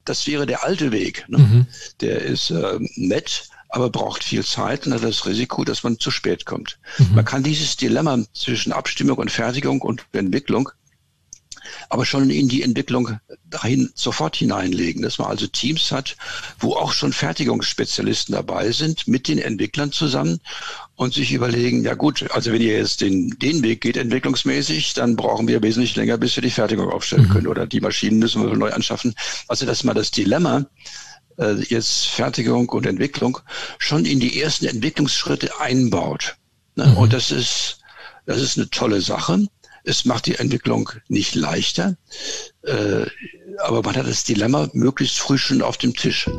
das wäre der alte Weg. Ne? Der ist nett, aber braucht viel Zeit und hat das Risiko, dass man zu spät kommt. Man kann dieses Dilemma zwischen Abstimmung und Fertigung und Entwicklung aber schon in die Entwicklung dahin sofort hineinlegen, dass man also Teams hat, wo auch schon Fertigungsspezialisten dabei sind, mit den Entwicklern zusammen und sich überlegen, ja gut, also wenn ihr jetzt den Weg geht entwicklungsmäßig, dann brauchen wir wesentlich länger, bis wir die Fertigung aufstellen können oder die Maschinen müssen wir neu anschaffen. Also dass man das Dilemma jetzt Fertigung und Entwicklung schon in die ersten Entwicklungsschritte einbaut. Ne? Und das ist eine tolle Sache. Es macht die Entwicklung nicht leichter, aber man hat das Dilemma möglichst früh schon auf dem Tisch.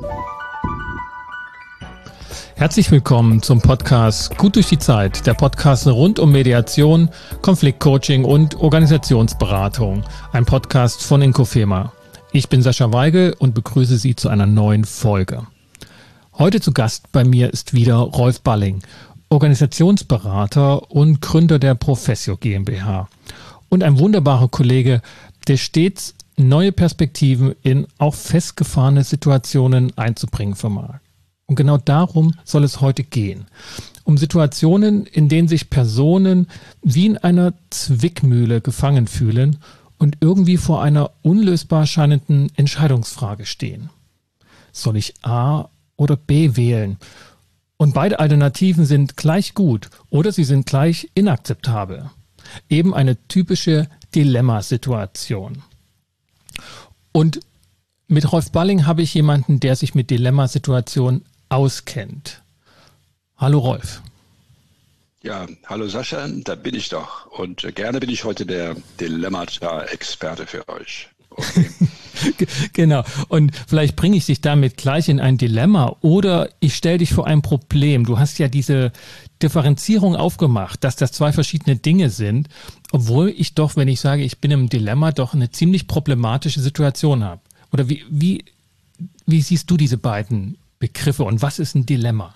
Herzlich willkommen zum Podcast Gut durch die Zeit, der Podcast rund um Mediation, Konfliktcoaching und Organisationsberatung. Ein Podcast von Inkofema. Ich bin Sascha Weigel und begrüße Sie zu einer neuen Folge. Heute zu Gast bei mir ist wieder Rolf Balling, Organisationsberater und Gründer der Professio GmbH. Und ein wunderbarer Kollege, der stets neue Perspektiven in auch festgefahrene Situationen einzubringen vermag. Und genau darum soll es heute gehen. Um Situationen, in denen sich Personen wie in einer Zwickmühle gefangen fühlen und irgendwie vor einer unlösbar scheinenden Entscheidungsfrage stehen. Soll ich A oder B wählen? Und beide Alternativen sind gleich gut oder sie sind gleich inakzeptabel. Eben eine typische Dilemmasituation. Und mit Rolf Balling habe ich jemanden, der sich mit Dilemmasituationen auskennt. Hallo Rolf. Ja, hallo Sascha, da bin ich doch. Und gerne bin ich heute der Dilemmata-Experte für euch. Okay. Genau. Und vielleicht bringe ich dich damit gleich in ein Dilemma oder ich stelle dich vor ein Problem. Du hast ja diese Differenzierung aufgemacht, dass das zwei verschiedene Dinge sind, obwohl ich doch, wenn ich sage, ich bin im Dilemma, doch eine ziemlich problematische Situation habe. Oder wie siehst du diese beiden Begriffe und was ist ein Dilemma?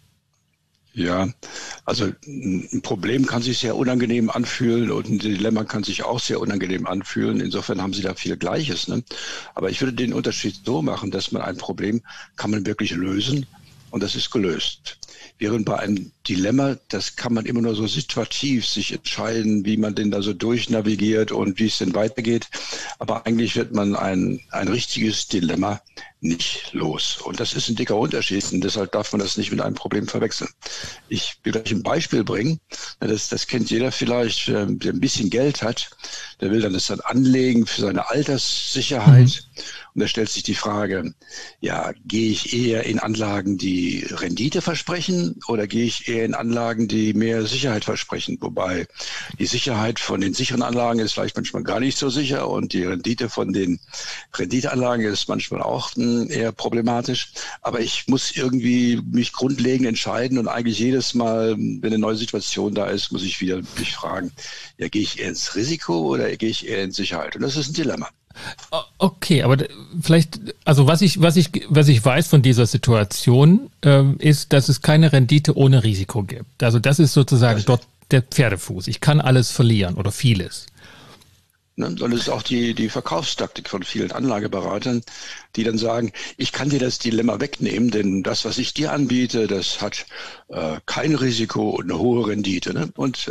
Ja, also ein Problem kann sich sehr unangenehm anfühlen und ein Dilemma kann sich auch sehr unangenehm anfühlen. Insofern haben sie da viel Gleiches. Ne? Aber ich würde den Unterschied so machen, dass man ein Problem kann man wirklich lösen und das ist gelöst. Während bei einem Dilemma, das kann man immer nur so situativ sich entscheiden, wie man denn da so durchnavigiert und wie es denn weitergeht. Aber eigentlich wird man ein richtiges Dilemma nicht los. Und das ist ein dicker Unterschied und deshalb darf man das nicht mit einem Problem verwechseln. Ich will gleich ein Beispiel bringen. Das kennt jeder vielleicht, der ein bisschen Geld hat. Der will das dann anlegen für seine Alterssicherheit. Und da stellt sich die Frage, ja, gehe ich eher in Anlagen, die Rendite versprechen oder gehe ich eher in Anlagen, die mehr Sicherheit versprechen? Wobei die Sicherheit von den sicheren Anlagen ist vielleicht manchmal gar nicht so sicher und die Rendite von den Renditeanlagen ist manchmal auch eher problematisch. Aber ich muss irgendwie mich grundlegend entscheiden und eigentlich jedes Mal, wenn eine neue Situation da ist, muss ich wieder mich fragen, ja, gehe ich eher ins Risiko oder gehe ich eher in Sicherheit? Und das ist ein Dilemma. Okay, aber vielleicht, also was ich weiß von dieser Situation, ist, dass es keine Rendite ohne Risiko gibt. Also das ist sozusagen dort der Pferdefuß. Ich kann alles verlieren oder vieles. Und das ist auch die Verkaufstaktik von vielen Anlageberatern, die dann sagen, ich kann dir das Dilemma wegnehmen, denn das, was ich dir anbiete, das hat kein Risiko und eine hohe Rendite. Ne? Und zu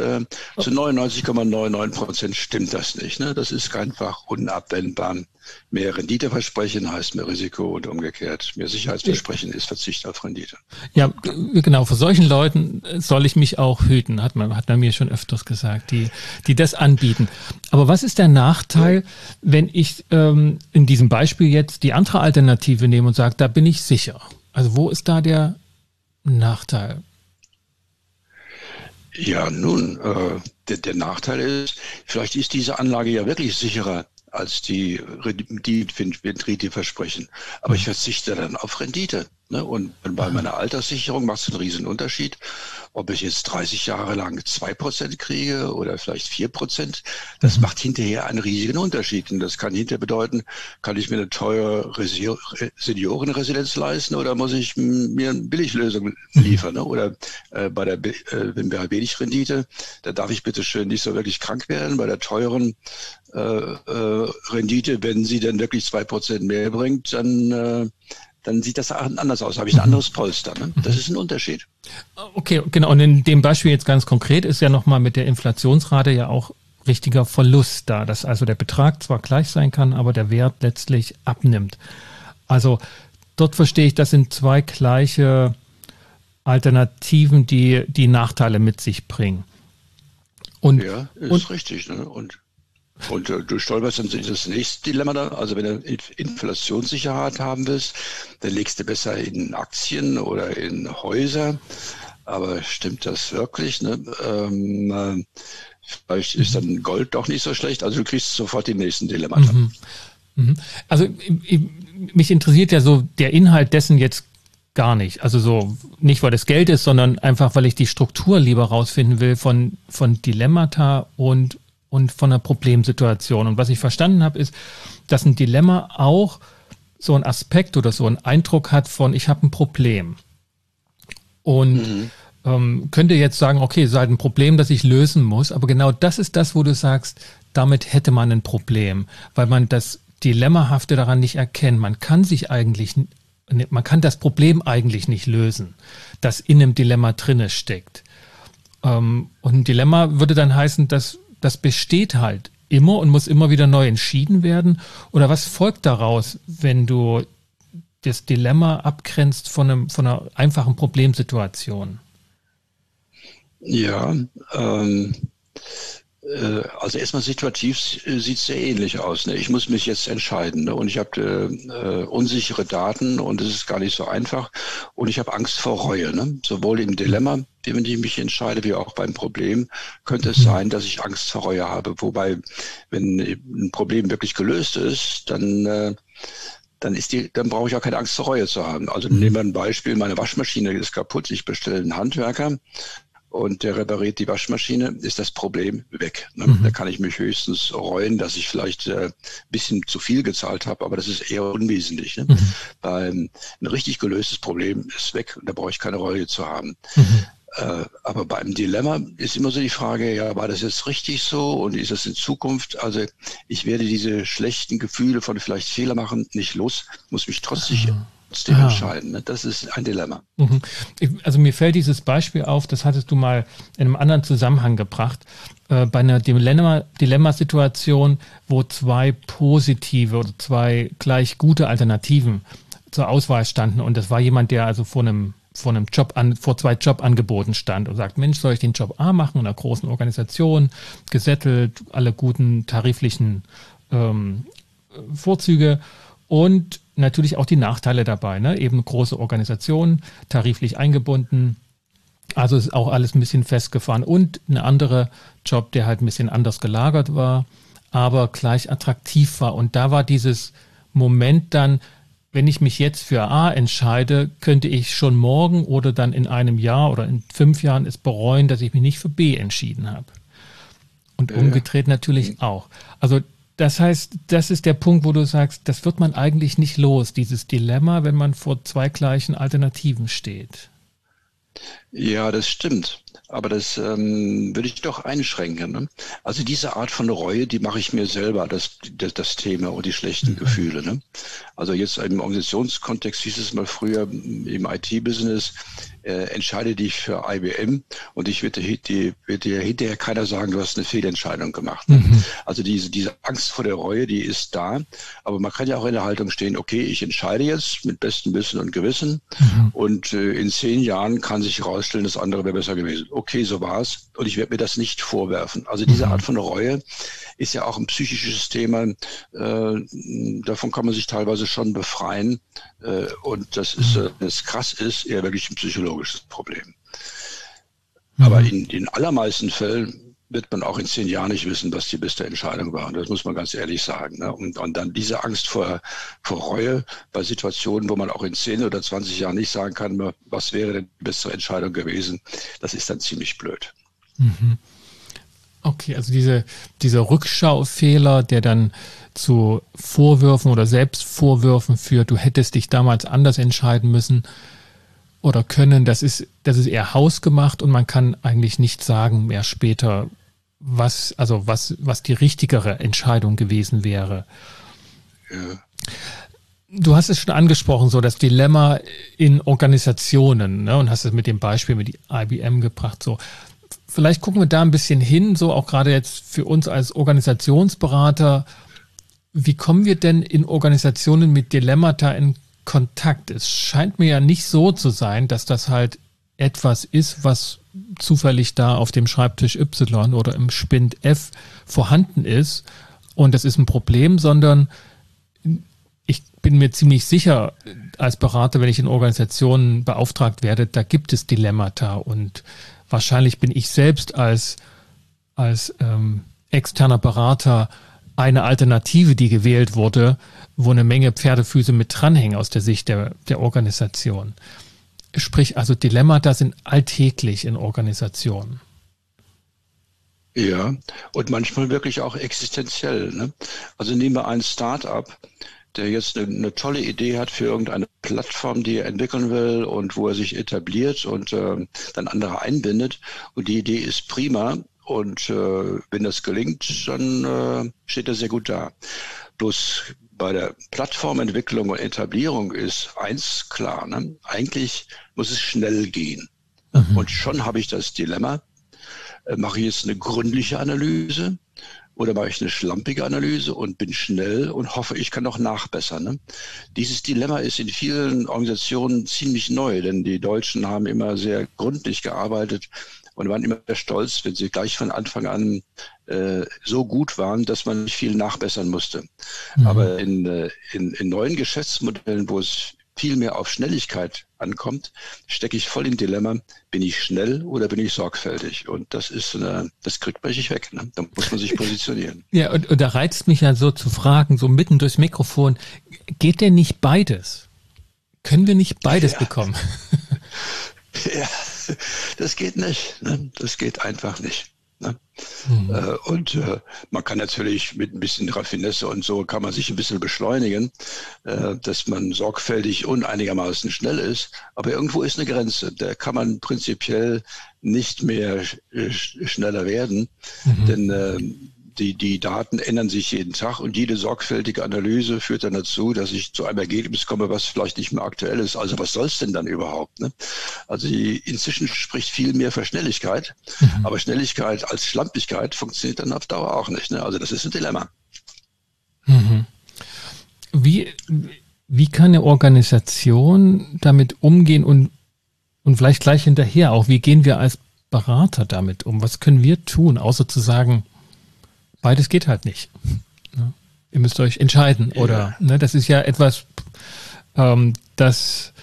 99,99% stimmt das nicht. Ne? Das ist einfach unabwendbar. Mehr Rendite versprechen heißt mehr Risiko und umgekehrt. Mehr Sicherheitsversprechen ist Verzicht auf Rendite. Ja, genau. Vor solchen Leuten soll ich mich auch hüten, hat man mir schon öfters gesagt, die das anbieten. Aber was ist der Nachteil, wenn ich in diesem Beispiel jetzt die andere Alternative nehme und sage, da bin ich sicher? Also wo ist da der Nachteil? Ja, nun, der Nachteil ist, vielleicht ist diese Anlage ja wirklich sicherer als die Rendite versprechen. Aber ich verzichte dann auf Rendite. Ne? Und bei meiner Alterssicherung macht es einen riesen Unterschied, ob ich jetzt 30 Jahre lang 2% kriege oder vielleicht 4%. Das macht hinterher einen riesigen Unterschied. Und das kann hinterher bedeuten, kann ich mir eine teure Seniorenresidenz leisten oder muss ich mir eine Billiglösung liefern? Ne? Oder bei der Billigrendite, da darf ich bitte schön nicht so wirklich krank werden. Bei der teuren Rendite, wenn sie dann wirklich 2% mehr bringt, dann sieht das anders aus. Habe ich ein anderes Polster. Ne? Das ist ein Unterschied. Okay, genau. Und in dem Beispiel jetzt ganz konkret ist ja nochmal mit der Inflationsrate ja auch richtiger Verlust da, dass also der Betrag zwar gleich sein kann, aber der Wert letztlich abnimmt. Also dort verstehe ich, das sind zwei gleiche Alternativen, die Nachteile mit sich bringen. Und, ja, ist richtig. Ne? Und du stolperst dann das nächste Dilemma da. Also wenn du Inflationssicherheit haben willst, dann legst du besser in Aktien oder in Häuser. Aber stimmt das wirklich? Ne? Vielleicht ist dann Gold doch nicht so schlecht. Also du kriegst sofort die nächsten Dilemmata. Also mich interessiert ja so der Inhalt dessen jetzt gar nicht. Also so nicht, weil das Geld ist, sondern einfach, weil ich die Struktur lieber rausfinden will von Dilemmata und von einer Problemsituation. Und was ich verstanden habe, ist, dass ein Dilemma auch so einen Aspekt oder so einen Eindruck hat von, ich habe ein Problem. Und könnte jetzt sagen, okay, es ist halt ein Problem, das ich lösen muss. Aber genau das ist das, wo du sagst, damit hätte man ein Problem, weil man das Dilemmahafte daran nicht erkennt. Man kann das Problem eigentlich nicht lösen, das in einem Dilemma drinne steckt. Und ein Dilemma würde dann heißen, dass das besteht halt immer und muss immer wieder neu entschieden werden. Oder was folgt daraus, wenn du das Dilemma abgrenzt von einer einfachen Problemsituation? Ja, also erstmal situativ sieht es sehr ähnlich aus. Ne? Ich muss mich jetzt entscheiden, ne? Und ich habe unsichere Daten und es ist gar nicht so einfach und ich habe Angst vor Reue. Ne? Sowohl im Dilemma, wenn ich mich entscheide, wie auch beim Problem, könnte es sein, dass ich Angst vor Reue habe. Wobei, wenn ein Problem wirklich gelöst ist, dann brauche ich auch keine Angst vor Reue zu haben. Also nehmen wir ein Beispiel, meine Waschmaschine ist kaputt, ich bestelle einen Handwerker und der repariert die Waschmaschine, ist das Problem weg. Ne? Da kann ich mich höchstens reuen, dass ich vielleicht ein bisschen zu viel gezahlt habe, aber das ist eher unwesentlich. Ne? Ein richtig gelöstes Problem ist weg, da brauche ich keine Reue zu haben. Aber beim Dilemma ist immer so die Frage, ja, war das jetzt richtig so und ist das in Zukunft? Also ich werde diese schlechten Gefühle von vielleicht Fehler machen nicht los, muss mich trotzdem entscheiden. Ne? Das ist ein Dilemma. Also mir fällt dieses Beispiel auf, das hattest du mal in einem anderen Zusammenhang gebracht, bei einer Dilemmasituation, wo zwei positive oder zwei gleich gute Alternativen zur Auswahl standen und das war jemand, der also vor zwei Jobangeboten stand und sagt, Mensch, soll ich den Job A machen in einer großen Organisation, gesettelt, alle guten tariflichen Vorzüge und natürlich auch die Nachteile dabei, ne? Eben große Organisation, tariflich eingebunden, also ist auch alles ein bisschen festgefahren und ein anderer Job, der halt ein bisschen anders gelagert war, aber gleich attraktiv war und da war dieses Moment dann, wenn ich mich jetzt für A entscheide, könnte ich schon morgen oder dann in einem Jahr oder in 5 Jahren es bereuen, dass ich mich nicht für B entschieden habe. Und umgedreht natürlich auch. Also das heißt, das ist der Punkt, wo du sagst, das wird man eigentlich nicht los, dieses Dilemma, wenn man vor zwei gleichen Alternativen steht. Ja, das stimmt. Aber das würde ich doch einschränken. Ne? Also diese Art von Reue, die mache ich mir selber, das Thema und die schlechten Gefühle. Ne? Also jetzt im Organisationskontext hieß es mal früher im IT-Business, entscheide dich für IBM und ich wird dir hinterher keiner sagen, du hast eine Fehlentscheidung gemacht. Ne? Also diese Angst vor der Reue, die ist da. Aber man kann ja auch in der Haltung stehen, okay, ich entscheide jetzt mit bestem Wissen und Gewissen und in 10 Jahren kann sich herausstellen, das andere wäre besser gewesen. Okay, so war's und ich werde mir das nicht vorwerfen. Also diese Art von Reue ist ja auch ein psychisches Thema. Davon kann man sich teilweise schon befreien. Und das ist, wenn es krass ist, eher wirklich ein psychologisches Problem. Aber in den allermeisten Fällen wird man auch in 10 Jahren nicht wissen, was die beste Entscheidung war. Und das muss man ganz ehrlich sagen. Ne? Und dann diese Angst vor Reue bei Situationen, wo man auch in 10 oder 20 Jahren nicht sagen kann, was wäre denn die bessere Entscheidung gewesen, das ist dann ziemlich blöd. Mhm. Okay, also dieser Rückschaufehler, der dann zu Vorwürfen oder Selbstvorwürfen führt, du hättest dich damals anders entscheiden müssen oder können, das ist eher hausgemacht und man kann eigentlich nicht sagen mehr später, was die richtigere Entscheidung gewesen wäre. Ja. Du hast es schon angesprochen, so das Dilemma in Organisationen, ne, und hast es mit dem Beispiel mit IBM gebracht, so. Vielleicht gucken wir da ein bisschen hin, so auch gerade jetzt für uns als Organisationsberater. Wie kommen wir denn in Organisationen mit Dilemmata in Kontakt? Es scheint mir ja nicht so zu sein, dass das halt etwas ist, was zufällig da auf dem Schreibtisch Y oder im Spind F vorhanden ist und das ist ein Problem, sondern ich bin mir ziemlich sicher als Berater, wenn ich in Organisationen beauftragt werde, da gibt es Dilemmata und wahrscheinlich bin ich selbst als externer Berater eine Alternative, die gewählt wurde, wo eine Menge Pferdefüße mit dranhängen aus der Sicht der Organisation. Sprich, also Dilemmata sind alltäglich in Organisationen. Ja, und manchmal wirklich auch existenziell. Ne? Also nehmen wir ein Start-up, der jetzt eine tolle Idee hat für irgendeine Plattform, die er entwickeln will und wo er sich etabliert und dann andere einbindet. Und die Idee ist prima. Und wenn das gelingt, dann steht er sehr gut da. Bloß bei der Plattformentwicklung und Etablierung ist eins klar, ne? Eigentlich muss es schnell gehen. Mhm. Und schon habe ich das Dilemma, mache ich jetzt eine gründliche Analyse oder mache ich eine schlampige Analyse und bin schnell und hoffe, ich kann noch nachbessern. Ne? Dieses Dilemma ist in vielen Organisationen ziemlich neu, denn die Deutschen haben immer sehr gründlich gearbeitet und waren immer stolz, wenn sie gleich von Anfang an so gut waren, dass man nicht viel nachbessern musste. Mhm. Aber in neuen Geschäftsmodellen, wo es viel mehr auf Schnelligkeit ankommt, stecke ich voll im Dilemma, bin ich schnell oder bin ich sorgfältig? Und das kriegt man nicht weg. Ne? Da muss man sich positionieren. Ja, und da reizt mich ja so zu fragen, so mitten durchs Mikrofon, geht denn nicht beides? Können wir nicht beides bekommen? Ja, das geht nicht. Ne? Das geht einfach nicht. Ne? Und man kann natürlich mit ein bisschen Raffinesse und so kann man sich ein bisschen beschleunigen, dass man sorgfältig und einigermaßen schnell ist. Aber irgendwo ist eine Grenze. Da kann man prinzipiell nicht mehr schneller werden, denn die Daten ändern sich jeden Tag und jede sorgfältige Analyse führt dann dazu, dass ich zu einem Ergebnis komme, was vielleicht nicht mehr aktuell ist. Also was soll es denn dann überhaupt? Ne? Also inzwischen spricht viel mehr für Schnelligkeit, aber Schnelligkeit als Schlampigkeit funktioniert dann auf Dauer auch nicht. Ne? Also das ist ein Dilemma. Mhm. Wie kann eine Organisation damit umgehen und vielleicht gleich hinterher auch, wie gehen wir als Berater damit um? Was können wir tun, außer zu sagen, beides geht halt nicht. Ne? Ihr müsst euch entscheiden. Ja. Oder ne, das ist ja etwas, das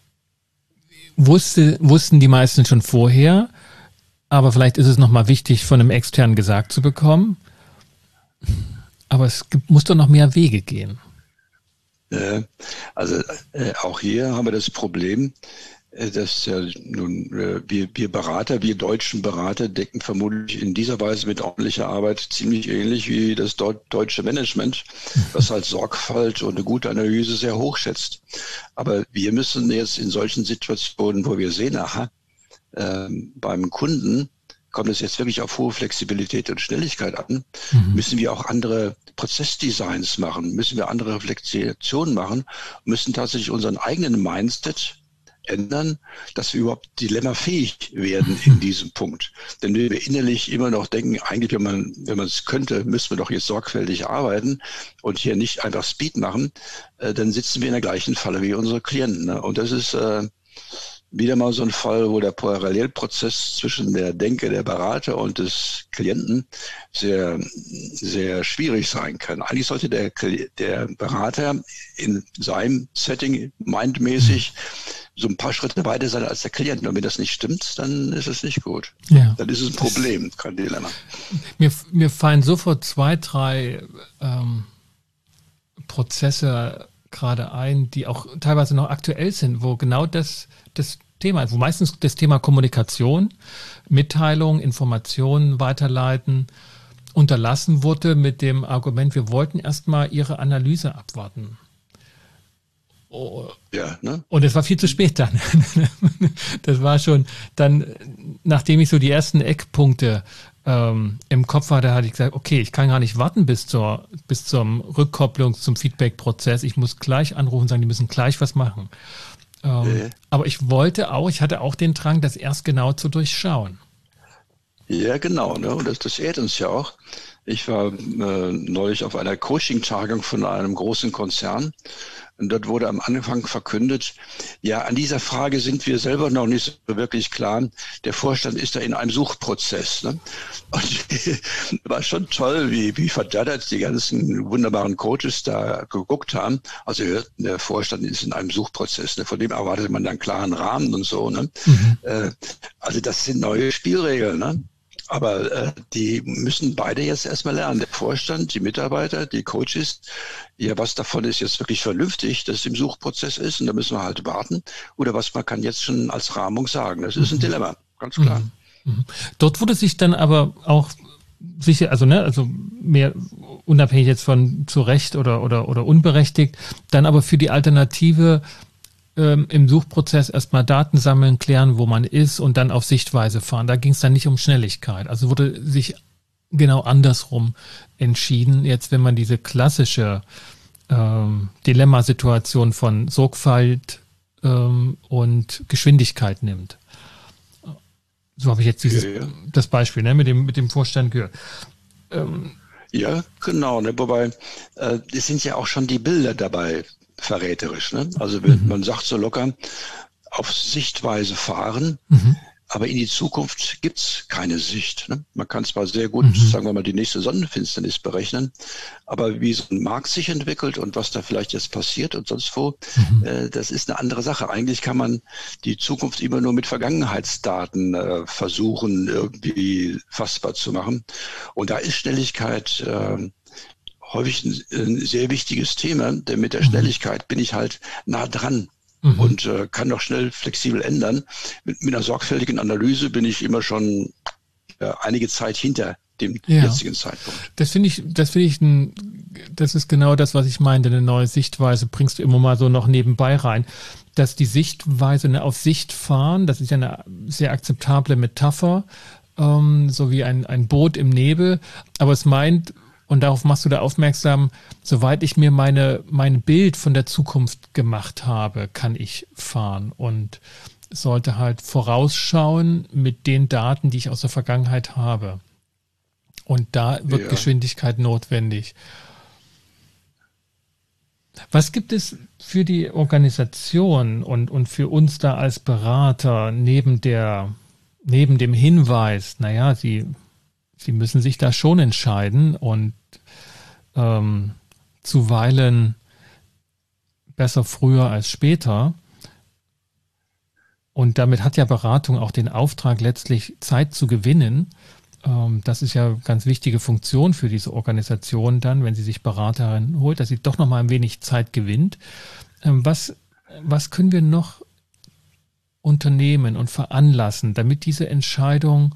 wussten die meisten schon vorher, aber vielleicht ist es nochmal wichtig, von einem Externen gesagt zu bekommen. Aber muss doch noch mehr Wege gehen. Also auch hier haben wir das Problem, dass ja nun wir Berater, wir deutschen Berater decken vermutlich in dieser Weise mit ordentlicher Arbeit ziemlich ähnlich wie das deutsche Management, was halt Sorgfalt und eine gute Analyse sehr hoch schätzt. Aber wir müssen jetzt in solchen Situationen, wo wir sehen, beim Kunden kommt es jetzt wirklich auf hohe Flexibilität und Schnelligkeit an, müssen wir auch andere Prozessdesigns machen, müssen wir andere Reflexionen machen, müssen tatsächlich unseren eigenen Mindset ändern, dass wir überhaupt dilemmafähig werden in diesem Punkt. Denn wenn wir innerlich immer noch denken, eigentlich, wenn man es könnte, müssen wir doch jetzt sorgfältig arbeiten und hier nicht einfach Speed machen, dann sitzen wir in der gleichen Falle wie unsere Klienten. Ne? Und das ist wieder mal so ein Fall, wo der Parallelprozess zwischen der Denke der Berater und des Klienten sehr, sehr schwierig sein kann. Eigentlich sollte der Berater in seinem Setting mindmäßig so ein paar Schritte weiter sein als der Klient. Und wenn das nicht stimmt, dann ist es nicht gut. Ja. Dann ist es ein Problem, kein Dilemma. Mir fallen sofort 2, 3 Prozesse gerade ein, die auch teilweise noch aktuell sind, wo genau das Thema ist, wo meistens das Thema Kommunikation, Mitteilung, Informationen weiterleiten unterlassen wurde mit dem Argument, wir wollten erstmal Ihre Analyse abwarten. Oh. Ja, ne? Und es war viel zu spät dann. Das war schon dann, nachdem ich so die ersten Eckpunkte im Kopf hatte, hatte ich gesagt, okay, ich kann gar nicht warten bis zur Rückkopplung, zum Feedback-Prozess. Ich muss gleich anrufen und sagen, die müssen gleich was machen. Aber ich hatte auch den Drang, das erst genau zu durchschauen. Ja, genau. Ne? Und das ehrt uns ja auch. Ich war neulich auf einer Coaching-Tagung von einem großen Konzern. Und dort wurde am Anfang verkündet, ja, an dieser Frage sind wir selber noch nicht so wirklich klar. Der Vorstand ist da in einem Suchprozess. Ne? Und war schon toll, wie verdattert die ganzen wunderbaren Coaches da geguckt haben. Also der Vorstand ist in einem Suchprozess. Ne? Von dem erwartet man dann einen klaren Rahmen und so. Ne? Mhm. Also das sind neue Spielregeln. Ne? Aber die müssen beide jetzt erstmal lernen. Der Vorstand, die Mitarbeiter, die Coaches, ja, was davon ist jetzt wirklich vernünftig, dass es im Suchprozess ist und da müssen wir halt warten. Oder was man kann jetzt schon als Rahmung sagen. Das ist ein Dilemma, ganz klar. Dort wurde sich dann aber auch sicher, also mehr unabhängig jetzt von zu Recht oder unberechtigt, dann aber für die Alternative im Suchprozess erstmal Daten sammeln, klären, wo man ist und dann auf Sichtweise fahren. Da ging es dann nicht um Schnelligkeit. Also wurde sich genau andersrum entschieden. Jetzt, wenn man diese klassische Dilemmasituation von Sorgfalt und Geschwindigkeit nimmt. So habe ich jetzt das Beispiel mit dem Vorstand gehört. Ja, genau. Ne? Wobei, es sind ja auch schon die Bilder dabei verräterisch. Ne? Also man sagt so locker, auf Sichtweise fahren, aber in die Zukunft gibt's keine Sicht. Ne? Man kann zwar sehr gut, sagen wir mal, die nächste Sonnenfinsternis berechnen, aber wie so ein Markt sich entwickelt und was da vielleicht jetzt passiert und sonst wo, das ist eine andere Sache. Eigentlich kann man die Zukunft immer nur mit Vergangenheitsdaten versuchen, irgendwie fassbar zu machen. Und da ist Schnelligkeit häufig ein sehr wichtiges Thema, denn mit der Schnelligkeit bin ich halt nah dran und kann doch schnell flexibel ändern. Mit einer sorgfältigen Analyse bin ich immer schon einige Zeit hinter dem jetzigen Zeitpunkt. Das ist genau das, was ich meinte. Eine neue Sichtweise bringst du immer mal so noch nebenbei rein. Dass die Sichtweise auf Sicht fahren, das ist ja eine sehr akzeptable Metapher, so wie ein Boot im Nebel, aber es meint, und darauf machst du da aufmerksam, soweit ich mir mein Bild von der Zukunft gemacht habe, kann ich fahren und sollte halt vorausschauen mit den Daten, die ich aus der Vergangenheit habe. Und da wird Geschwindigkeit notwendig. Was gibt es für die Organisation und für uns da als Berater neben dem Hinweis, naja, Sie müssen sich da schon entscheiden und zuweilen besser früher als später. Und damit hat ja Beratung auch den Auftrag, letztlich Zeit zu gewinnen. Das ist ja eine ganz wichtige Funktion für diese Organisation dann, wenn sie sich Beraterin holt, dass sie doch noch mal ein wenig Zeit gewinnt. Was können wir noch unternehmen und veranlassen, damit diese Entscheidung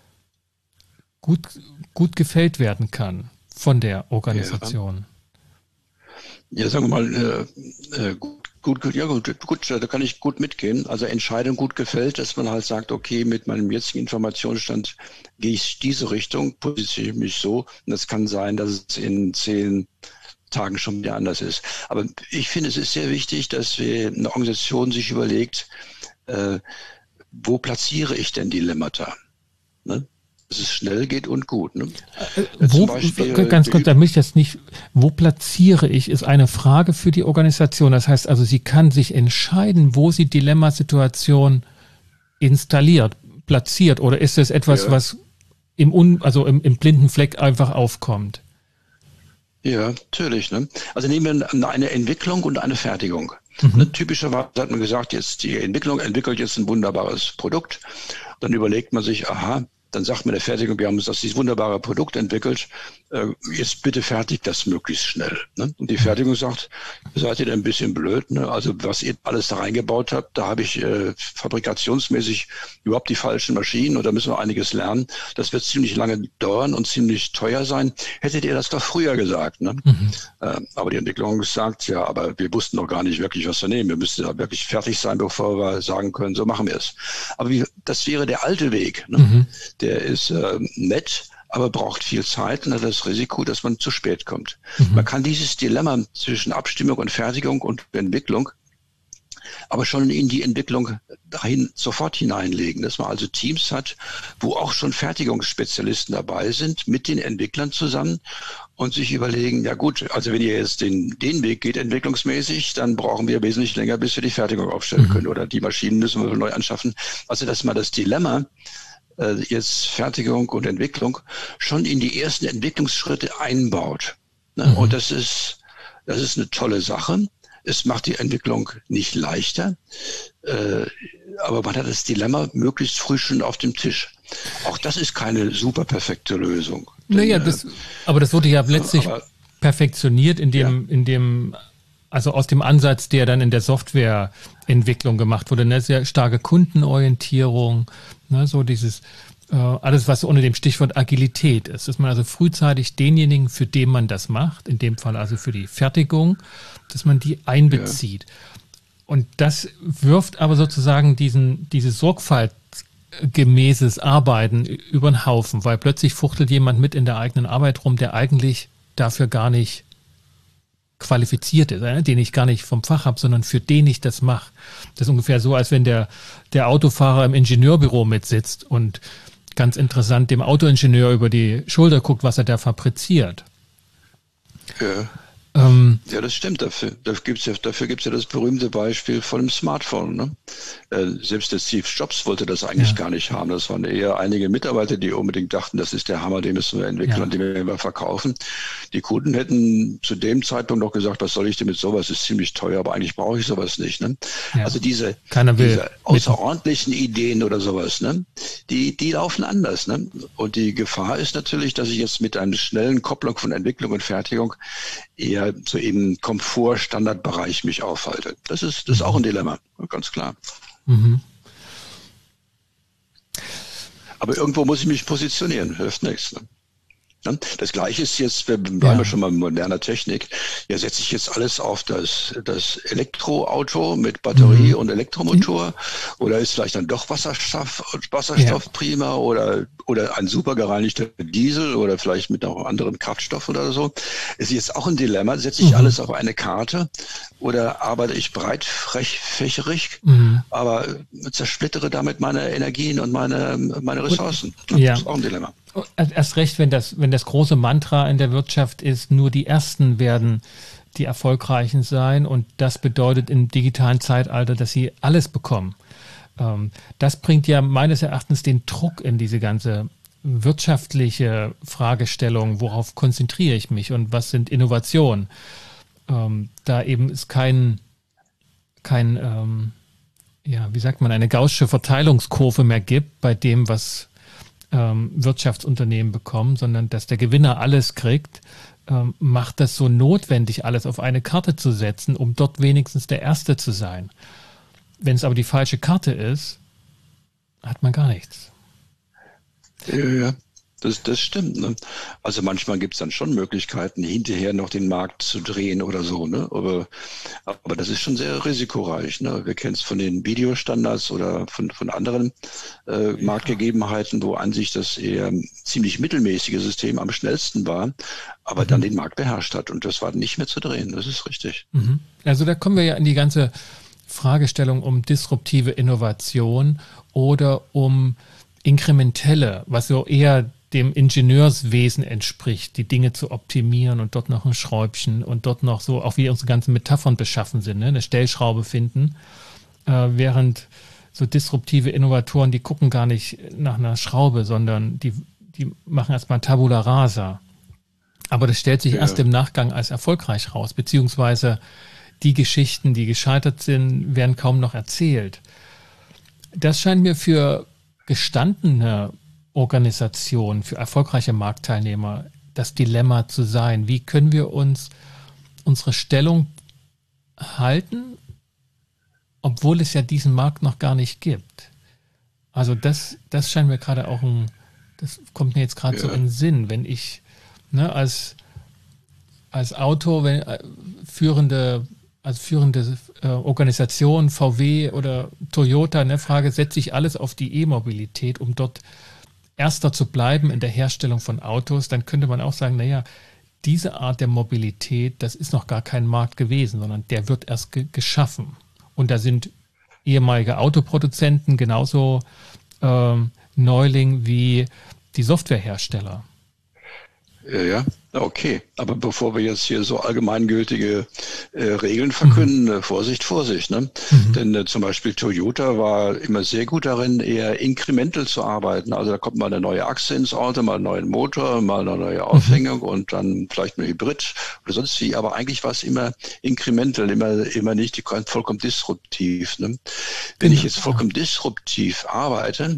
gut gefällt werden kann von der Organisation? Ja, sagen wir mal, gut, da kann ich gut mitgehen. Also Entscheidung gut gefällt, dass man halt sagt, okay, mit meinem jetzigen Informationsstand gehe ich diese Richtung, positioniere mich so. Und es kann sein, dass es in 10 Tagen schon wieder anders ist. Aber ich finde, es ist sehr wichtig, dass eine Organisation sich überlegt, wo platziere ich denn Dilemmata? Ne? Dass es schnell geht und gut. Ne? Ganz kurz, damit ich das nicht, wo platziere ich, ist eine Frage für die Organisation. Das heißt also, sie kann sich entscheiden, wo sie Dilemmasituation platziert, oder ist es etwas, was im blinden Fleck einfach aufkommt? Ja, natürlich. Ne? Also nehmen wir eine Entwicklung und eine Fertigung. Typischerweise hat man gesagt, jetzt die Entwicklung entwickelt jetzt ein wunderbares Produkt. Dann überlegt man sich, aha, dann sagt man der Fertigung, wir haben uns dieses wunderbare Produkt entwickelt, jetzt bitte fertigt das möglichst schnell. Ne? Und die Fertigung sagt, seid ihr denn ein bisschen blöd? Ne? Also was ihr alles da reingebaut habt, da habe ich fabrikationsmäßig überhaupt die falschen Maschinen und da müssen wir einiges lernen. Das wird ziemlich lange dauern und ziemlich teuer sein. Hättet ihr das doch früher gesagt. Ne? Aber die Entwicklung sagt, ja, aber wir wussten doch gar nicht wirklich, was wir nehmen. Wir müssten da wirklich fertig sein, bevor wir sagen können, so machen wir es. Aber das wäre der alte Weg. Ne? Der ist nett, aber braucht viel Zeit und hat das Risiko, dass man zu spät kommt. Man kann dieses Dilemma zwischen Abstimmung und Fertigung und Entwicklung aber schon in die Entwicklung dahin sofort hineinlegen, dass man also Teams hat, wo auch schon Fertigungsspezialisten dabei sind, mit den Entwicklern zusammen und sich überlegen, ja gut, also wenn ihr jetzt den Weg geht entwicklungsmäßig, dann brauchen wir wesentlich länger, bis wir die Fertigung aufstellen können oder die Maschinen müssen wir neu anschaffen. Also dass man das Dilemma jetzt Fertigung und Entwicklung schon in die ersten Entwicklungsschritte einbaut. Ne? Und das ist eine tolle Sache. Es macht die Entwicklung nicht leichter, aber man hat das Dilemma möglichst früh schon auf dem Tisch. Auch das ist keine super perfekte Lösung. Naja, aber das wurde ja letztlich perfektioniert also aus dem Ansatz, der dann in der Softwareentwicklung gemacht wurde, eine sehr starke Kundenorientierung, ne, so dieses alles, was unter dem Stichwort Agilität ist, dass man also frühzeitig denjenigen, für den man das macht, in dem Fall also für die Fertigung, dass man die einbezieht. Ja. Und das wirft aber sozusagen diese sorgfaltsgemäßes Arbeiten über den Haufen, weil plötzlich fuchtelt jemand mit in der eigenen Arbeit rum, der eigentlich dafür gar nicht qualifiziert ist, den ich gar nicht vom Fach habe, sondern für den ich das mache. Das ist ungefähr so, als wenn der Autofahrer im Ingenieurbüro mitsitzt und ganz interessant dem Autoingenieur über die Schulter guckt, was er da fabriziert. Ja. Ja, das stimmt. Dafür gibt's ja das berühmte Beispiel von dem Smartphone. Ne? Selbst der Steve Jobs wollte das eigentlich gar nicht haben. Das waren eher einige Mitarbeiter, die unbedingt dachten, das ist der Hammer, den müssen wir entwickeln und den werden wir verkaufen. Die Kunden hätten zu dem Zeitpunkt noch gesagt, was soll ich denn mit sowas? Das ist ziemlich teuer, aber eigentlich brauche ich sowas nicht. Ne? Ja. Also diese außerordentlichen Ideen oder sowas, ne? Die laufen anders. Ne? Und die Gefahr ist natürlich, dass ich jetzt mit einer schnellen Kopplung von Entwicklung und Fertigung eher so eben Komfort-Standardbereich mich aufhalte. Das ist auch ein Dilemma, ganz klar. Aber irgendwo muss ich mich positionieren, hilft nichts. Ne? Das Gleiche ist jetzt, wir bleiben schon mal mit moderner Technik, ja, setze ich jetzt alles auf das Elektroauto mit Batterie und Elektromotor oder ist vielleicht dann doch Wasserstoff prima oder ein super gereinigter Diesel oder vielleicht mit noch anderen Kraftstoff oder so. Ist jetzt auch ein Dilemma, setze ich alles auf eine Karte oder arbeite ich breitfächerig, aber zersplittere damit meine Energien und meine Ressourcen. Das ist auch ein Dilemma. Erst recht, wenn das große Mantra in der Wirtschaft ist, nur die Ersten werden die Erfolgreichen sein und das bedeutet im digitalen Zeitalter, dass sie alles bekommen. Das bringt ja meines Erachtens den Druck in diese ganze wirtschaftliche Fragestellung, worauf konzentriere ich mich und was sind Innovationen. Da eben es eine gaußsche Verteilungskurve mehr gibt bei dem, was Wirtschaftsunternehmen bekommen, sondern dass der Gewinner alles kriegt, macht das so notwendig, alles auf eine Karte zu setzen, um dort wenigstens der Erste zu sein. Wenn es aber die falsche Karte ist, hat man gar nichts. Ja, das stimmt. Ne? Also manchmal gibt es dann schon Möglichkeiten, hinterher noch den Markt zu drehen oder so. Ne? Aber das ist schon sehr risikoreich. Ne? Wir kennen es von den Videostandards oder von anderen Marktgegebenheiten, wo an sich das eher ziemlich mittelmäßige System am schnellsten war, aber dann den Markt beherrscht hat. Und das war nicht mehr zu drehen. Das ist richtig. Also da kommen wir ja in die ganze Fragestellung um disruptive Innovation oder um inkrementelle, was so eher dem Ingenieurswesen entspricht, die Dinge zu optimieren und dort noch ein Schräubchen und dort noch so, auch wie unsere ganzen Metaphern beschaffen sind, ne? Eine Stellschraube finden, während so disruptive Innovatoren, die gucken gar nicht nach einer Schraube, sondern die machen erstmal Tabula rasa. Aber das stellt sich erst im Nachgang als erfolgreich raus, beziehungsweise die Geschichten, die gescheitert sind, werden kaum noch erzählt. Das scheint mir für gestandene Organisationen, für erfolgreiche Marktteilnehmer das Dilemma zu sein. Wie können wir uns unsere Stellung halten, obwohl es ja diesen Markt noch gar nicht gibt? Also das scheint mir gerade auch das kommt mir jetzt gerade so in den Sinn, wenn ich als Autor, führende Organisation, VW oder Toyota, frage, setze ich alles auf die E-Mobilität, um dort Erster zu bleiben in der Herstellung von Autos, dann könnte man auch sagen, diese Art der Mobilität, das ist noch gar kein Markt gewesen, sondern der wird erst geschaffen. Und da sind ehemalige Autoproduzenten genauso Neuling wie die Softwarehersteller. Ja, okay. Aber bevor wir jetzt hier so allgemeingültige Regeln verkünden, Vorsicht, ne? Denn zum Beispiel Toyota war immer sehr gut darin, eher inkremental zu arbeiten. Also da kommt mal eine neue Achse ins Auto, mal einen neuen Motor, mal eine neue Aufhängung und dann vielleicht ein Hybrid oder sonst wie. Aber eigentlich war es immer inkremental, immer nicht vollkommen disruptiv. Ne? Wenn ich jetzt vollkommen disruptiv arbeite,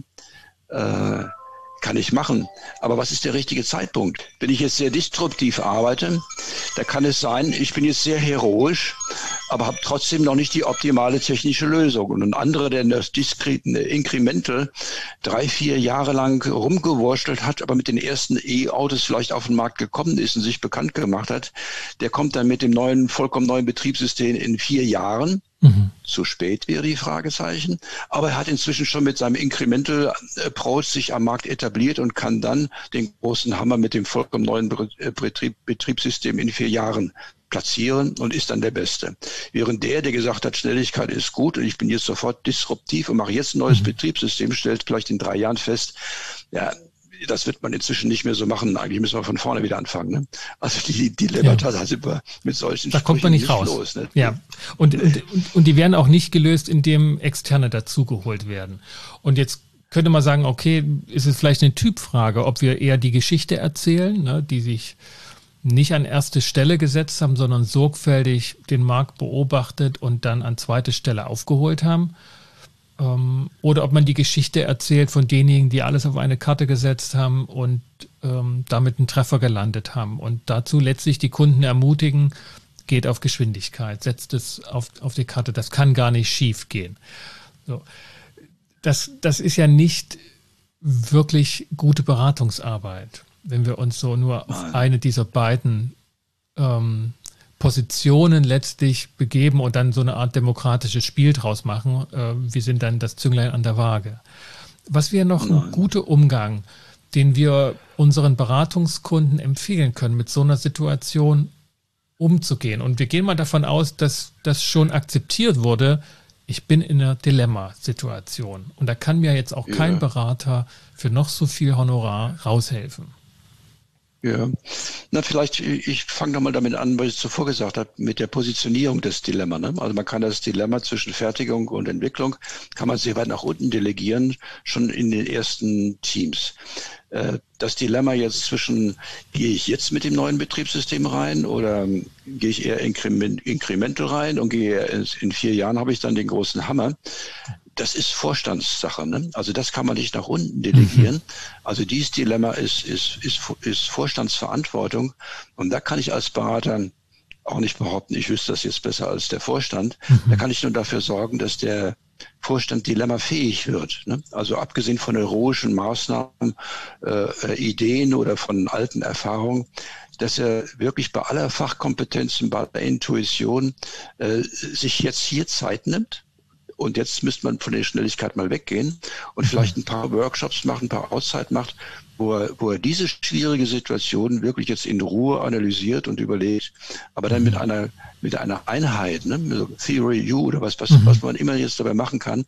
kann ich machen. Aber was ist der richtige Zeitpunkt? Wenn ich jetzt sehr disruptiv arbeite, da kann es sein, ich bin jetzt sehr heroisch, aber habe trotzdem noch nicht die optimale technische Lösung. Und ein anderer, der das diskrete Incremental 3-4 Jahre lang rumgewurschtelt hat, aber mit den ersten E-Autos vielleicht auf den Markt gekommen ist und sich bekannt gemacht hat, der kommt dann mit dem vollkommen neuen Betriebssystem in 4 Jahren. Zu spät wäre die Fragezeichen. Aber er hat inzwischen schon mit seinem Incremental Approach sich am Markt etabliert und kann dann den großen Hammer mit dem vollkommen neuen Betriebssystem in 4 Jahren platzieren und ist dann der Beste. Während der gesagt hat, Schnelligkeit ist gut und ich bin jetzt sofort disruptiv und mache jetzt ein neues Betriebssystem, stellt vielleicht in 3 Jahren fest, das wird man inzwischen nicht mehr so machen. Eigentlich müssen wir von vorne wieder anfangen. Ne? Also die Dilemmata, da sind wir mit solchen Da kommt man nicht raus. Los, ne? Ja. Und die werden auch nicht gelöst, indem Externe dazugeholt werden. Und jetzt könnte man sagen, okay, ist es vielleicht eine Typfrage, ob wir eher die Geschichte erzählen, ne, die sich nicht an erste Stelle gesetzt haben, sondern sorgfältig den Markt beobachtet und dann an zweite Stelle aufgeholt haben. Oder ob man die Geschichte erzählt von denjenigen, die alles auf eine Karte gesetzt haben und damit einen Treffer gelandet haben. Und dazu letztlich die Kunden ermutigen, geht auf Geschwindigkeit, setzt es auf die Karte. Das kann gar nicht schief gehen. So. Das ist ja nicht wirklich gute Beratungsarbeit, wenn wir uns so nur auf eine dieser beiden Positionen letztlich begeben und dann so eine Art demokratisches Spiel draus machen. Wir sind dann das Zünglein an der Waage. Was wäre noch ein guter Umgang, den wir unseren Beratungskunden empfehlen können, mit so einer Situation umzugehen? Und wir gehen mal davon aus, dass das schon akzeptiert wurde. Ich bin in einer Dilemmasituation und da kann mir jetzt auch kein Berater für noch so viel Honorar raushelfen. Ja, vielleicht, ich fange nochmal damit an, was ich zuvor gesagt habe, mit der Positionierung des Dilemma. Ne? Also man kann das Dilemma zwischen Fertigung und Entwicklung, kann man sehr weit nach unten delegieren, schon in den ersten Teams. Das Dilemma jetzt zwischen, gehe ich jetzt mit dem neuen Betriebssystem rein oder gehe ich eher incremental rein und gehe in 4 Jahren habe ich dann den großen Hammer. Das ist Vorstandssache, ne? Also das kann man nicht nach unten delegieren. Also dieses Dilemma ist Vorstandsverantwortung. Und da kann ich als Berater auch nicht behaupten, ich wüsste das jetzt besser als der Vorstand. Da kann ich nur dafür sorgen, dass der Vorstand dilemmafähig wird. Ne? Also abgesehen von heroischen Maßnahmen, Ideen oder von alten Erfahrungen, dass er wirklich bei aller Fachkompetenz und bei aller Intuition sich jetzt hier Zeit nimmt. Und jetzt müsste man von der Schnelligkeit mal weggehen und vielleicht ein paar Workshops machen, ein paar Auszeit macht, wo er diese schwierige Situation wirklich jetzt in Ruhe analysiert und überlegt, aber dann mit einer Einheit, ne, Theory U oder was man immer jetzt dabei machen kann,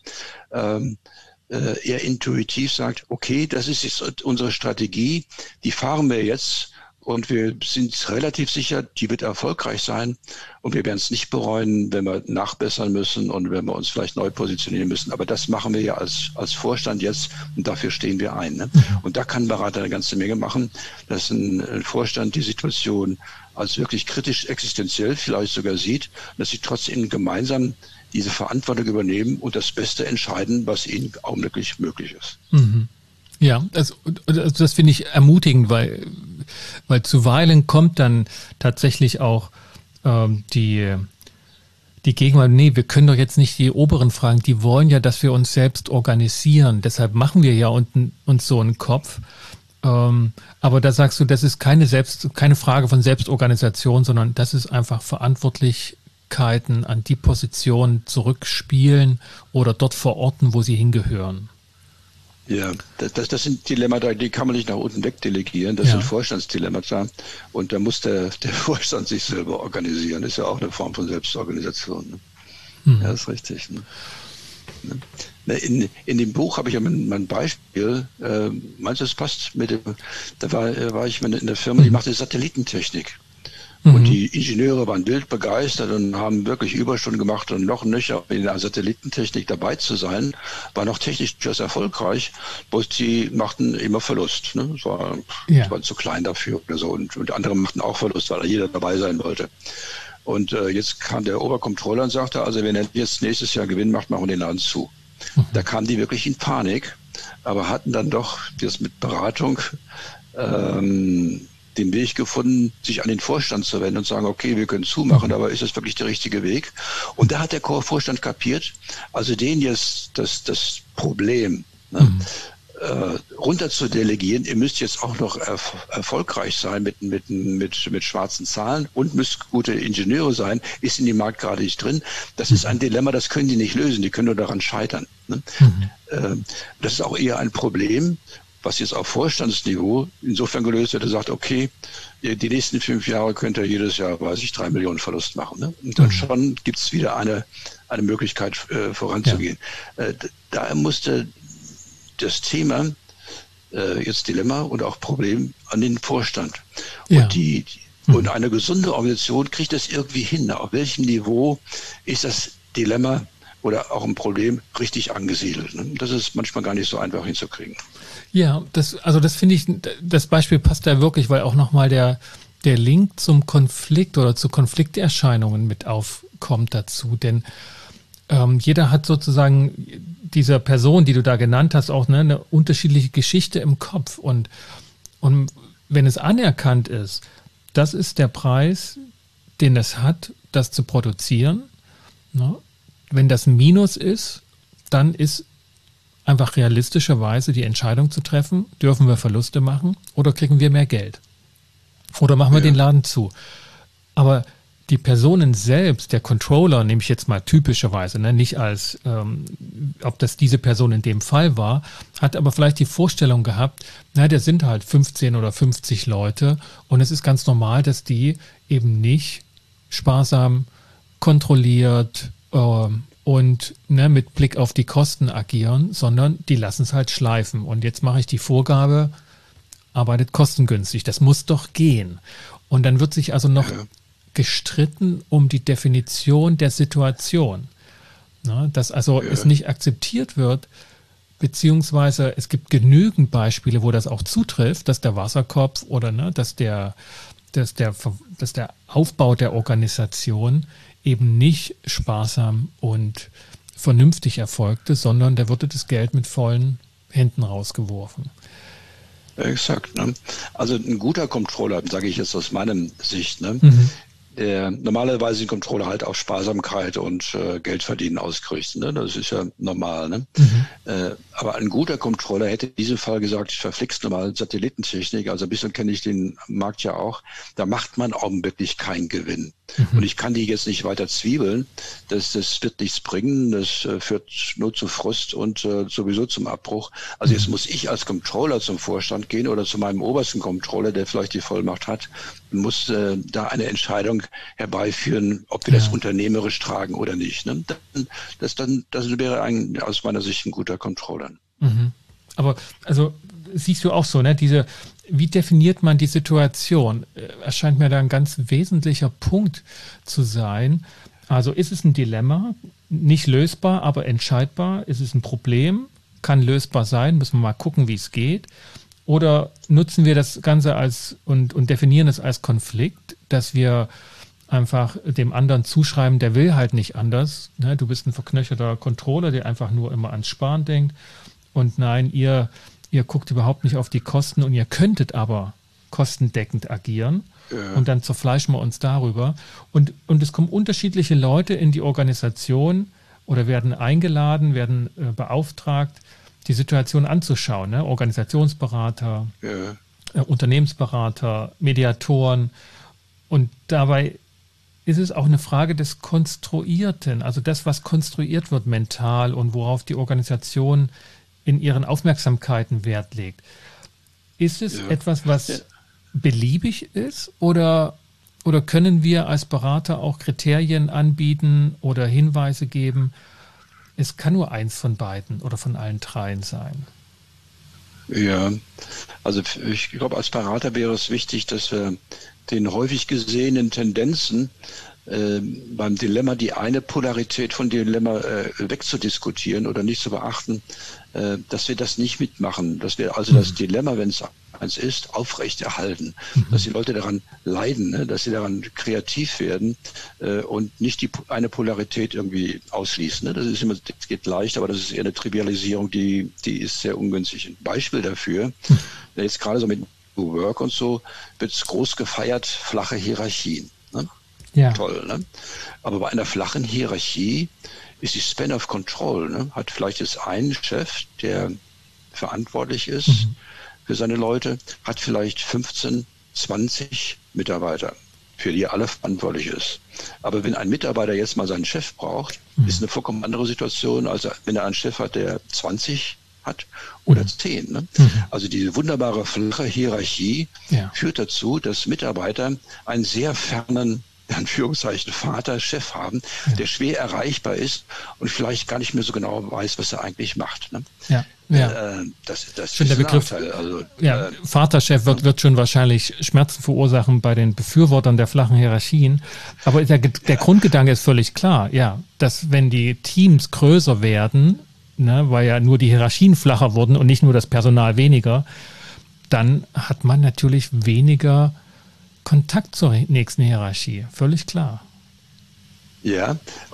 eher intuitiv sagt, okay, das ist jetzt unsere Strategie, die fahren wir jetzt Und wir sind relativ sicher, die wird erfolgreich sein. Und wir werden es nicht bereuen, wenn wir nachbessern müssen und wenn wir uns vielleicht neu positionieren müssen. Aber das machen wir ja als Vorstand jetzt und dafür stehen wir ein. Ne? Und da kann ein Berater eine ganze Menge machen, dass ein Vorstand die Situation als wirklich kritisch existenziell vielleicht sogar sieht, dass sie trotzdem gemeinsam diese Verantwortung übernehmen und das Beste entscheiden, was ihnen augenblicklich möglich ist. Mhm. Ja, das finde ich ermutigend, weil zuweilen kommt dann tatsächlich auch die Gegenwart, nee, wir können doch jetzt nicht die Oberen fragen, die wollen ja, dass wir uns selbst organisieren, deshalb machen wir ja uns so einen Kopf. Aber da sagst du, das ist keine Frage von Selbstorganisation, sondern das ist einfach Verantwortlichkeiten an die Position zurückspielen oder dort verorten, wo sie hingehören. Ja, das sind Dilemmata, die kann man nicht nach unten wegdelegieren. Das sind Vorstandsdilemmata. Und da muss der Vorstand sich selber organisieren. Das ist ja auch eine Form von Selbstorganisation. Ne? Ja, das ist richtig. Ne? In dem Buch habe ich ja mein Beispiel, meinst du, das passt mit dem, da war ich in der Firma, die machte Satellitentechnik. Und die Ingenieure waren wild begeistert und haben wirklich Überstunden gemacht und noch nöcher in der Satellitentechnik dabei zu sein. War noch technisch durchaus erfolgreich, bloß die machten immer Verlust. Ne? Das war zu klein dafür oder so. Und andere machten auch Verlust, weil da jeder dabei sein wollte. Und jetzt kam der Obercontroller und sagte, also wenn er jetzt nächstes Jahr Gewinn macht, machen wir den Laden zu. Da kamen die wirklich in Panik, aber hatten dann doch das mit Beratung den Weg gefunden, sich an den Vorstand zu wenden und sagen, okay, wir können zumachen, aber ist das wirklich der richtige Weg? Und da hat der Vorstand kapiert, also denen jetzt das Problem runter zu delegieren, ihr müsst jetzt auch noch erfolgreich sein mit schwarzen Zahlen und müsst gute Ingenieure sein, ist in dem Markt gerade nicht drin. Das ist ein Dilemma, das können die nicht lösen, die können nur daran scheitern. Ne? Das ist auch eher ein Problem, was jetzt auf Vorstandsniveau insofern gelöst wird, er sagt, okay, die nächsten 5 Jahre könnt ihr jedes Jahr, 3 Millionen Verlust machen. Ne? Und dann schon gibt es wieder eine Möglichkeit voranzugehen. Ja. Da musste das Thema, jetzt Dilemma und auch Problem, an den Vorstand. Ja. Und eine gesunde Organisation kriegt das irgendwie hin. Auf welchem Niveau ist das Dilemma oder auch ein Problem richtig angesiedelt? Ne? Das ist manchmal gar nicht so einfach hinzukriegen. Ja, das finde ich, das Beispiel passt da wirklich, weil auch nochmal der Link zum Konflikt oder zu Konflikterscheinungen mit aufkommt dazu. Denn jeder hat sozusagen dieser Person, die du da genannt hast, auch eine unterschiedliche Geschichte im Kopf. Und wenn es anerkannt ist, das ist der Preis, den es hat, das zu produzieren. Ne? Wenn das ein Minus ist, dann ist einfach realistischerweise die Entscheidung zu treffen, dürfen wir Verluste machen oder kriegen wir mehr Geld? Oder machen wir den Laden zu? Aber die Personen selbst, der Controller, nehme ich jetzt mal typischerweise, ne, nicht als, ob das diese Person in dem Fall war, hat aber vielleicht die Vorstellung gehabt, der sind halt 15 oder 50 Leute und es ist ganz normal, dass die eben nicht sparsam, kontrolliert, und mit Blick auf die Kosten agieren, sondern die lassen es halt schleifen. Und jetzt mache ich die Vorgabe, arbeitet kostengünstig. Das muss doch gehen. Und dann wird sich also noch gestritten um die Definition der Situation. Dass also es nicht akzeptiert wird, beziehungsweise es gibt genügend Beispiele, wo das auch zutrifft, dass der Wasserkopf oder dass der Aufbau der Organisation eben nicht sparsam und vernünftig erfolgte, sondern da wurde das Geld mit vollen Händen rausgeworfen. Exakt. Ne? Also ein guter Controller, sage ich jetzt aus meiner Sicht, normalerweise sind Controller halt auf Sparsamkeit und Geld verdienen ausgerichtet. Ne? Das ist ja normal. Ne? Aber ein guter Controller hätte in diesem Fall gesagt, ich verflixt nochmal Satellitentechnik, also ein bisschen kenne ich den Markt ja auch, da macht man augenblicklich keinen Gewinn. Und ich kann die jetzt nicht weiter zwiebeln, das wird nichts bringen, das führt nur zu Frust und sowieso zum Abbruch. Also jetzt muss ich als Controller zum Vorstand gehen oder zu meinem obersten Controller, der vielleicht die Vollmacht hat, und muss da eine Entscheidung herbeiführen, ob wir das unternehmerisch tragen oder nicht. Ne? Das wäre aus meiner Sicht ein guter Controller. Aber also siehst du auch so, ne? Wie definiert man die Situation? Erscheint mir da ein ganz wesentlicher Punkt zu sein. Also ist es ein Dilemma, nicht lösbar, aber entscheidbar? Ist es ein Problem? Kann lösbar sein? Müssen wir mal gucken, wie es geht. Oder nutzen wir das Ganze und definieren es als Konflikt, dass wir einfach dem anderen zuschreiben, der will halt nicht anders. Ne? Du bist ein verknöcherter Controller, der einfach nur immer ans Sparen denkt. Und nein, ihr guckt überhaupt nicht auf die Kosten und ihr könntet aber kostendeckend agieren. Ja. Und dann zerfleischen wir uns darüber. Und es kommen unterschiedliche Leute in die Organisation oder werden eingeladen, werden beauftragt, die Situation anzuschauen. Ne? Organisationsberater, Unternehmensberater, Mediatoren. Und dabei ist es auch eine Frage des Konstruierten, also das, was konstruiert wird mental und worauf die Organisation in ihren Aufmerksamkeiten Wert legt. Ist es etwas, was beliebig ist oder können wir als Berater auch Kriterien anbieten oder Hinweise geben? Es kann nur eins von beiden oder von allen dreien sein. Ja, also ich glaube, als Berater wäre es wichtig, dass wir den häufig gesehenen Tendenzen beim Dilemma die eine Polarität von Dilemma wegzudiskutieren oder nicht zu beachten, dass wir das nicht mitmachen, dass wir also das Dilemma, wenn es eins ist, aufrechterhalten, dass die Leute daran leiden, ne? Dass sie daran kreativ werden und nicht eine Polarität irgendwie ausschließen. Ne? Das geht leicht, aber das ist eher eine Trivialisierung, die ist sehr ungünstig. Ein Beispiel dafür, jetzt gerade so mit New Work und so, wird es groß gefeiert, flache Hierarchien. Ne? Ja. Toll, ne? Aber bei einer flachen Hierarchie ist die Span of Control, ne? Hat vielleicht jetzt einen Chef, der verantwortlich ist für seine Leute, hat vielleicht 15, 20 Mitarbeiter, für die er alle verantwortlich ist. Aber wenn ein Mitarbeiter jetzt mal seinen Chef braucht, ist eine vollkommen andere Situation, als wenn er einen Chef hat, der 20 hat oder 10. Ne? Also diese wunderbare flache Hierarchie führt dazu, dass Mitarbeiter einen sehr fernen, in Anführungszeichen, Vater, Chef haben, der schwer erreichbar ist und vielleicht gar nicht mehr so genau weiß, was er eigentlich macht. Ne? Das ist der Begriff. Also, Vaterchef wird schon wahrscheinlich Schmerzen verursachen bei den Befürwortern der flachen Hierarchien. Aber der Grundgedanke ist völlig klar, dass wenn die Teams größer werden, ne, weil ja nur die Hierarchien flacher wurden und nicht nur das Personal weniger, dann hat man natürlich weniger Kontakt zur nächsten Hierarchie. Völlig klar. Ja,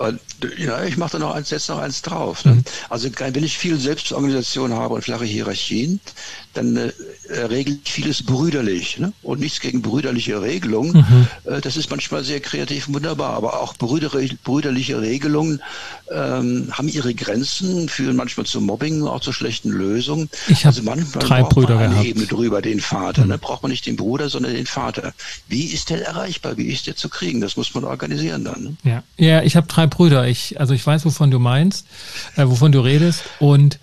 ich mache da noch eins drauf. Ne? Also wenn ich viel Selbstorganisation habe und flache Hierarchien, dann regle ich vieles brüderlich, ne? Und nichts gegen brüderliche Regelungen. Das ist manchmal sehr kreativ und wunderbar, aber auch brüderliche Regelungen haben ihre Grenzen, führen manchmal zu Mobbing, auch zu schlechten Lösungen. Ich habe manchmal 3 Brüder gehabt. Eine Ebene drüber, den Vater. Ne? Braucht man nicht den Bruder, sondern den Vater. Wie ist der erreichbar? Wie ist der zu kriegen? Das muss man organisieren dann. Ne? Ja, ich habe 3 Brüder. Ich weiß, wovon du meinst, wovon du redest. Und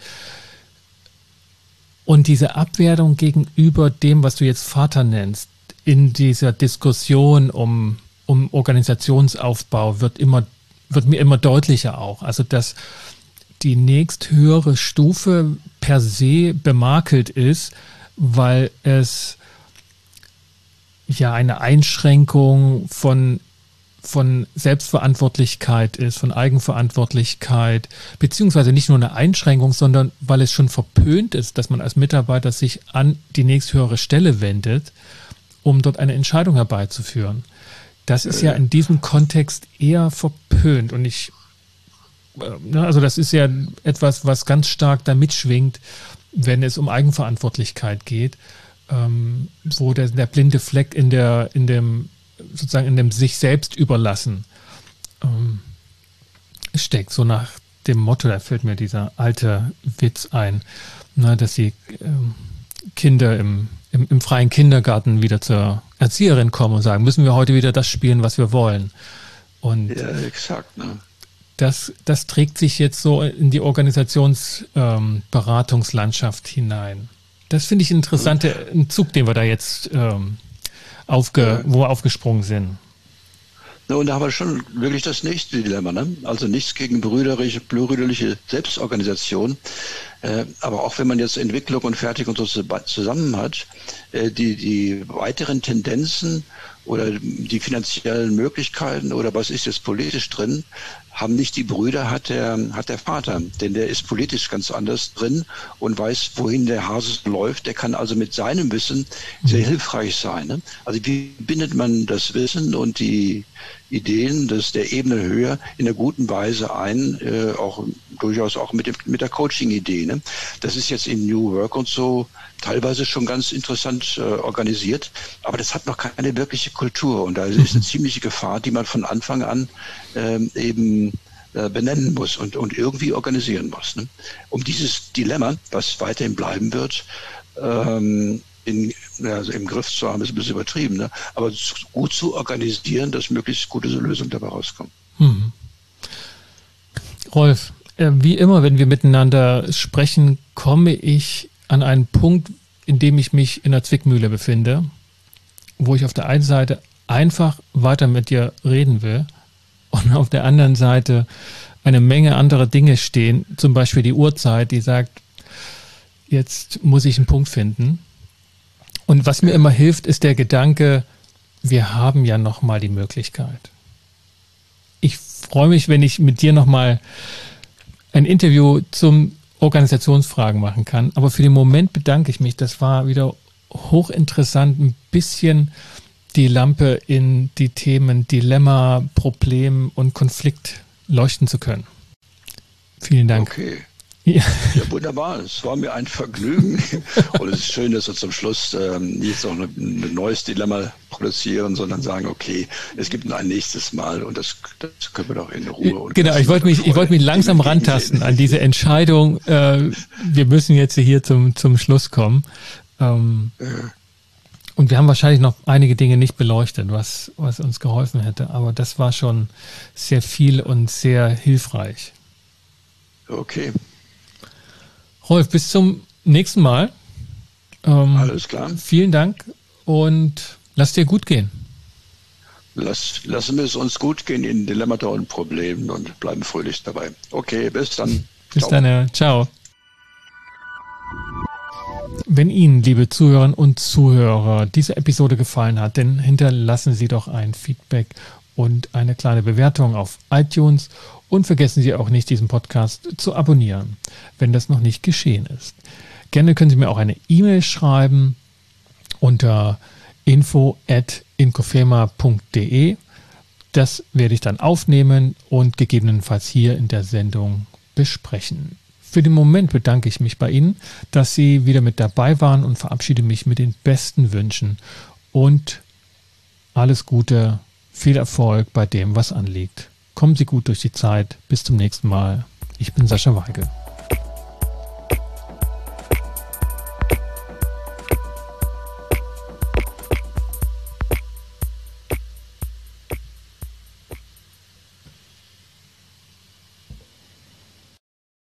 diese Abwertung gegenüber dem, was du jetzt Vater nennst, in dieser Diskussion um Organisationsaufbau wird mir immer deutlicher auch. Also, dass die nächsthöhere Stufe per se bemakelt ist, weil es eine Einschränkung von Selbstverantwortlichkeit ist, von Eigenverantwortlichkeit, beziehungsweise nicht nur eine Einschränkung, sondern weil es schon verpönt ist, dass man als Mitarbeiter sich an die nächsthöhere Stelle wendet, um dort eine Entscheidung herbeizuführen. Das ist ja in diesem Kontext eher verpönt und also das ist ja etwas, was ganz stark da mitschwingt, wenn es um Eigenverantwortlichkeit geht, wo der blinde Fleck in dem sich selbst überlassen steckt. So nach dem Motto, da fällt mir dieser alte Witz ein, dass die Kinder im freien Kindergarten wieder zur Erzieherin kommen und sagen, müssen wir heute wieder das spielen, was wir wollen. Und exakt. Ne? Das trägt sich jetzt so in die Organisationsberatungslandschaft hinein. Das finde ich ein Zug, den wir da jetzt wo wir aufgesprungen sind. Und da haben wir schon wirklich das nächste Dilemma, ne? Also nichts gegen brüderliche Selbstorganisation. Aber auch wenn man jetzt Entwicklung und Fertigung so zusammen hat, die weiteren Tendenzen oder die finanziellen Möglichkeiten oder was ist jetzt politisch drin, haben nicht die Brüder, hat der Vater. Denn der ist politisch ganz anders drin und weiß, wohin der Hase läuft. Der kann also mit seinem Wissen sehr hilfreich sein. Ne? Also wie bindet man das Wissen und die Ideen der Ebene höher in einer guten Weise ein, auch durchaus auch mit der Coaching-Idee. Ne? Das ist jetzt in New Work und so teilweise schon ganz interessant organisiert, aber das hat noch keine wirkliche Kultur und da ist eine ziemliche Gefahr, die man von Anfang an eben benennen muss und irgendwie organisieren muss. Ne? Um dieses Dilemma, was weiterhin bleiben wird, also im Griff zu haben, ist ein bisschen übertrieben, ne? Aber gut zu organisieren, dass möglichst gute Lösungen dabei rauskommen. Rolf, wie immer, wenn wir miteinander sprechen, komme ich an einen Punkt, in dem ich mich in der Zwickmühle befinde, wo ich auf der einen Seite einfach weiter mit dir reden will und auf der anderen Seite eine Menge anderer Dinge stehen, zum Beispiel die Uhrzeit, die sagt, jetzt muss ich einen Punkt finden. Und was mir immer hilft, ist der Gedanke, wir haben ja nochmal die Möglichkeit. Ich freue mich, wenn ich mit dir nochmal ein Interview zum Organisationsfragen machen kann. Aber für den Moment bedanke ich mich. Das war wieder hochinteressant, ein bisschen die Lampe in die Themen Dilemma, Problem und Konflikt leuchten zu können. Vielen Dank. Okay. Ja, wunderbar. Es war mir ein Vergnügen. Und es ist schön, dass wir zum Schluss nicht noch ein neues Dilemma produzieren, sondern sagen, okay, es gibt ein nächstes Mal und das können wir doch in Ruhe. Und genau, ich wollte mich langsam rantasten an diese Entscheidung. Wir müssen jetzt hier zum Schluss kommen. Und wir haben wahrscheinlich noch einige Dinge nicht beleuchtet, was uns geholfen hätte. Aber das war schon sehr viel und sehr hilfreich. Okay. Rolf, bis zum nächsten Mal. Alles klar. Vielen Dank und lass dir gut gehen. Lassen wir es uns gut gehen in Dilemmata und Problemen und bleiben fröhlich dabei. Okay, bis dann. Bis dann, ciao. Wenn Ihnen, liebe Zuhörerinnen und Zuhörer, diese Episode gefallen hat, dann hinterlassen Sie doch ein Feedback und eine kleine Bewertung auf iTunes und vergessen Sie auch nicht, diesen Podcast zu abonnieren, wenn das noch nicht geschehen ist. Gerne können Sie mir auch eine E-Mail schreiben unter info@incofema.de. Das werde ich dann aufnehmen und gegebenenfalls hier in der Sendung besprechen. Für den Moment bedanke ich mich bei Ihnen, dass Sie wieder mit dabei waren und verabschiede mich mit den besten Wünschen und alles Gute, viel Erfolg bei dem, was anliegt. Kommen Sie gut durch die Zeit. Bis zum nächsten Mal. Ich bin Sascha Weige.